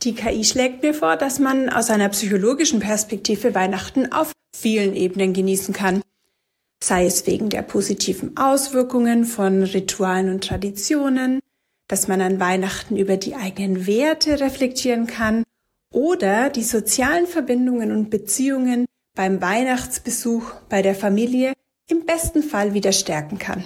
Die KI schlägt mir vor, dass man aus einer psychologischen Perspektive Weihnachten auf vielen Ebenen genießen kann. Sei es wegen der positiven Auswirkungen von Ritualen und Traditionen, dass man an Weihnachten über die eigenen Werte reflektieren kann oder die sozialen Verbindungen und Beziehungen beim Weihnachtsbesuch bei der Familie im besten Fall wieder stärken kann.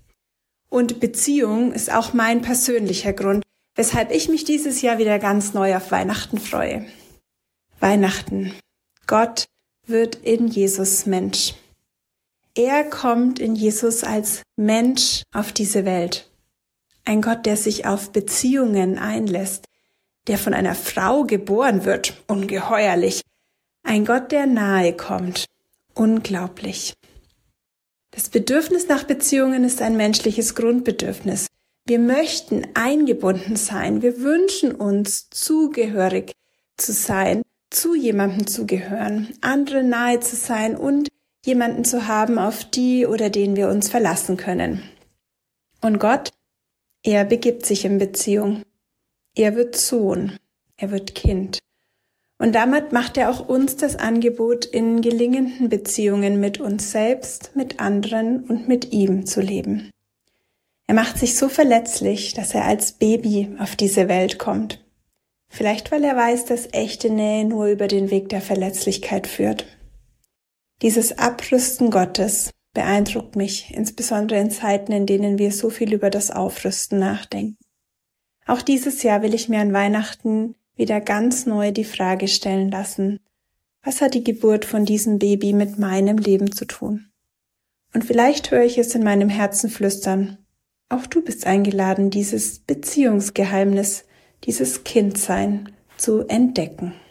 Und Beziehung ist auch mein persönlicher Grund, weshalb ich mich dieses Jahr wieder ganz neu auf Weihnachten freue. Weihnachten. Gott wird in Jesus Mensch. Er kommt in Jesus als Mensch auf diese Welt. Ein Gott, der sich auf Beziehungen einlässt, der von einer Frau geboren wird, ungeheuerlich. Ein Gott, der nahe kommt, unglaublich. Das Bedürfnis nach Beziehungen ist ein menschliches Grundbedürfnis. Wir möchten eingebunden sein, wir wünschen uns, zugehörig zu sein, zu jemandem zu gehören, anderen nahe zu sein und jemanden zu haben, auf die oder den wir uns verlassen können. Und Gott, er begibt sich in Beziehung. Er wird Sohn, er wird Kind. Und damit macht er auch uns das Angebot, in gelingenden Beziehungen mit uns selbst, mit anderen und mit ihm zu leben. Er macht sich so verletzlich, dass er als Baby auf diese Welt kommt. Vielleicht, weil er weiß, dass echte Nähe nur über den Weg der Verletzlichkeit führt. Dieses Abrüsten Gottes beeindruckt mich, insbesondere in Zeiten, in denen wir so viel über das Aufrüsten nachdenken. Auch dieses Jahr will ich mir an Weihnachten wieder ganz neu die Frage stellen lassen, was hat die Geburt von diesem Baby mit meinem Leben zu tun? Und vielleicht höre ich es in meinem Herzen flüstern. Auch du bist eingeladen, dieses Beziehungsgeheimnis, dieses Kindsein zu entdecken.